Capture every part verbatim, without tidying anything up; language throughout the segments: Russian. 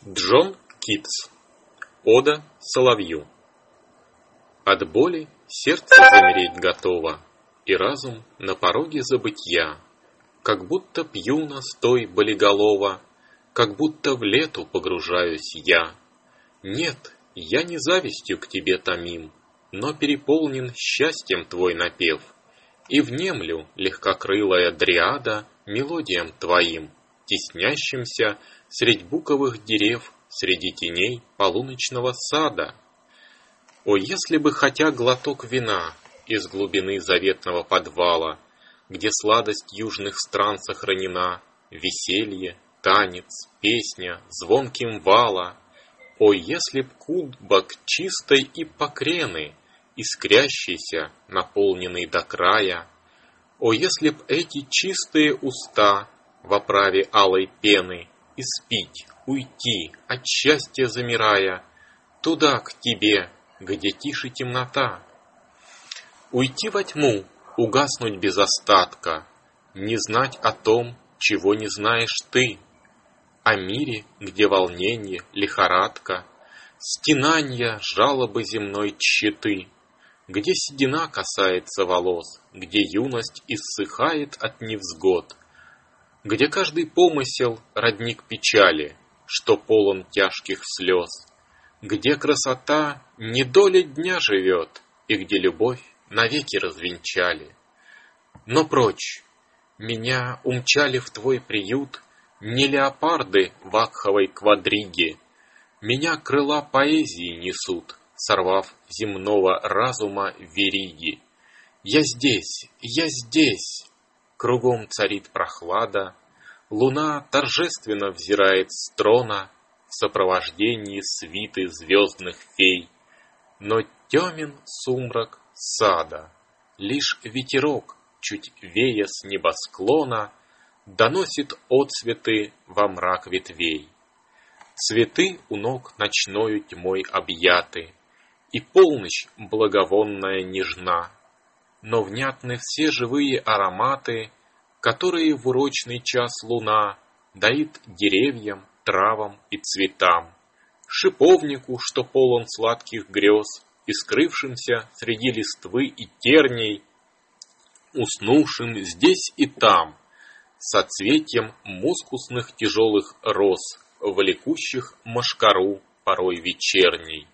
Джон Китс. Ода соловью. От боли сердце замереть готово, и разум на пороге забытья. Как будто пью настой болиголова, как будто в лету погружаюсь я. Нет, я не завистью к тебе томим, но переполнен счастьем твой напев, и внемлю легкокрылая дриада мелодиям твоим, теснящимся средь буковых дерев, среди теней полуночного сада. О, если бы хотя глоток вина из глубины заветного подвала, где сладость южных стран сохранена, веселье, танец, песня, звонким вала. О, если б кубок чистой и покрены, искрящийся, наполненный до края. О, если б эти чистые уста в оправе алой пены испить, уйти, от счастья замирая, туда, к тебе, где тише темнота. Уйти во тьму, угаснуть без остатка, не знать о том, чего не знаешь ты, о мире, где волнение, лихорадка, стенанья, жалобы земной тщеты, где седина касается волос, где юность иссыхает от невзгод, где каждый помысел — родник печали, что полон тяжких слез, где красота не доля дня живет, и где любовь навеки развенчали. Но прочь, меня умчали в твой приют не леопарды в акховой квадриге, меня крыла поэзии несут, сорвав земного разума вериги. Я здесь, я здесь, кругом царит прохлада, луна торжественно взирает с трона в сопровождении свиты звездных фей, но темен сумрак сада, лишь ветерок, чуть вея с небосклона, доносит отцветы во мрак ветвей. Цветы у ног ночною тьмой объяты, и полночь благовонная нежна, но внятны все живые ароматы, которые в урочный час луна дарит деревьям, травам и цветам, шиповнику, что полон сладких грез, и скрывшимся среди листвы и терней, уснувшим здесь и там, соцветием мускусных тяжелых роз, влекущих мошкару порой вечерней.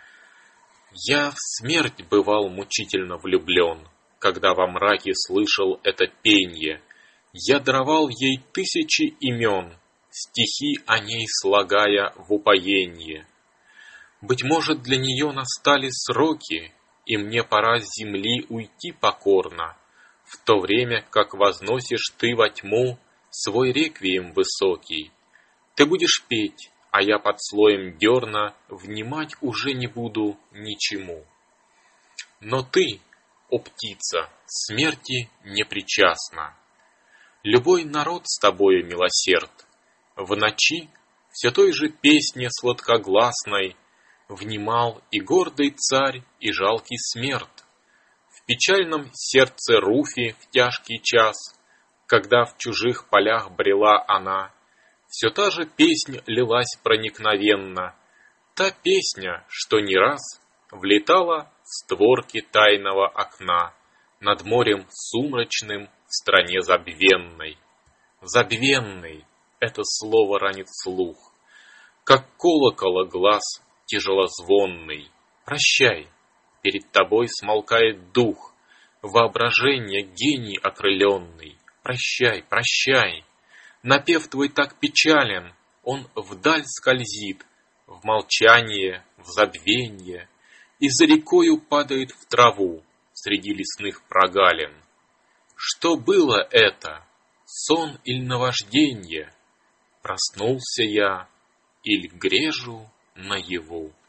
Я в смерть бывал мучительно влюблен, когда во мраке слышал это пенье. Я даровал ей тысячи имен, стихи о ней слагая в упоенье. Быть может, для нее настали сроки, и мне пора с земли уйти покорно, в то время как возносишь ты во тьму свой реквием высокий. Ты будешь петь, а я под слоем дерна внимать уже не буду ничему. Но ты, о птица, смерти не причастна. Любой народ с тобою милосерд. В ночи все той же песне сладкогласной внимал и гордый царь, и жалкий смерть. В печальном сердце Руфи в тяжкий час, когда в чужих полях брела она, все та же песнь лилась проникновенно, та песня, что не раз влетала в створки тайного окна над морем сумрачным в стране забвенной. Забвенный — это слово ранит слух, как колокола глаз тяжелозвонный. Прощай, перед тобой смолкает дух, воображение гений окрыленный. Прощай, прощай, напев твой так печален, он вдаль скользит, в молчание, в забвенье, и за рекою падает в траву среди лесных прогалин. Что было это, сон или наважденье? Проснулся я или грежу наяву?